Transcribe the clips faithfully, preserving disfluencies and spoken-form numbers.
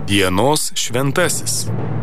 Dienos šventasis.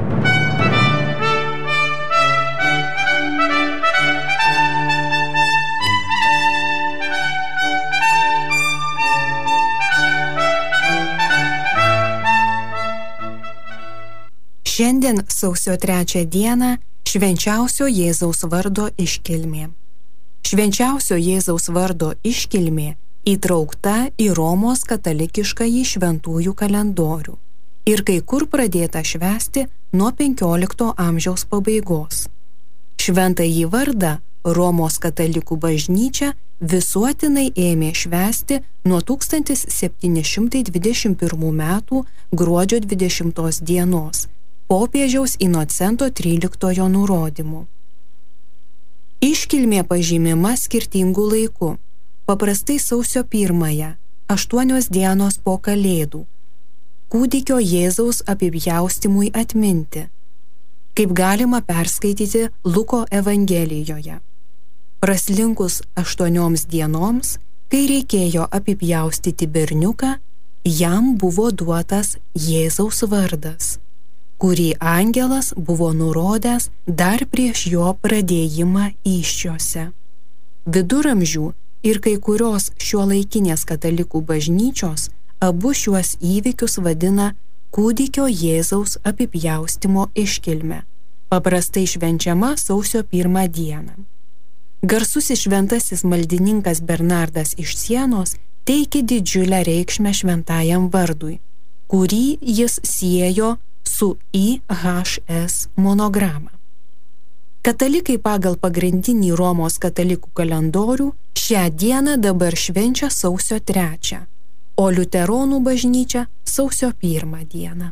Šiandien sausio trečią dieną švenčiausio Jėzaus vardo iškilmė. Švenčiausio Jėzaus vardo iškilmė įtraukta į Romos katalikiškąjį šventųjų kalendorių ir kai kur pradėta švęsti nuo penkiolikto amžiaus pabaigos. Šventąjį vardą Romos katalikų bažnyčia visuotinai ėmė švęsti nuo tūkstantis septyni šimtai dvidešimt pirmų metų gruodžio dvidešimtos dienos popiežiaus Inocento tryliktojo nurodymu. Iškilmė pažymima skirtingų laikų, paprastai sausio pirmąją, aštuonios dienos po Kalėdų, kūdikio Jėzaus apipjaustymui atminti, kaip galima perskaityti Luko Evangelijoje. Praslinkus aštuonioms dienoms, kai reikėjo apipjaustyti berniuką, jam buvo duotas Jėzaus vardas, kurį angelas buvo nurodęs dar prieš jo pradėjimą įsčiose. Viduramžių ir kai kurios šiuolaikinės katalikų bažnyčios abu šiuos įvykius vadina kūdikio Jėzaus apipjaustymo iškilme, paprastai švenčiama sausio pirmą dieną. Garsusis šventasis maldininkas Bernardas iš Sienos teikė didžiulę reikšmę šventajam vardui, kurį jis siejo su I H S monograma. Katalikai pagal pagrindinį Romos katalikų kalendorių šią dieną dabar švenčia sausio trečią, o liuteronų bažnyčia sausio pirmą dieną.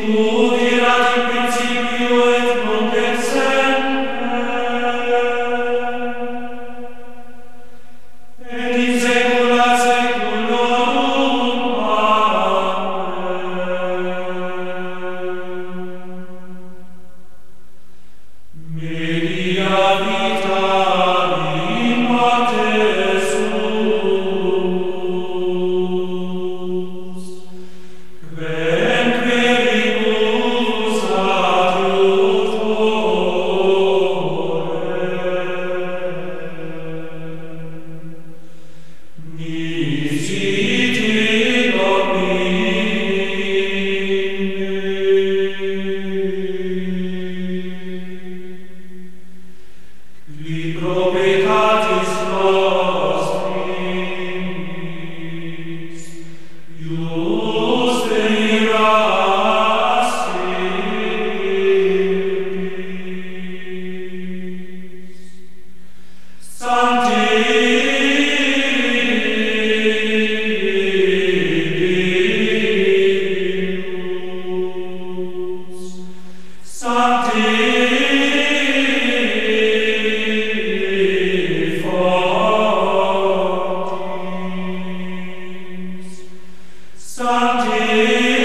Sancti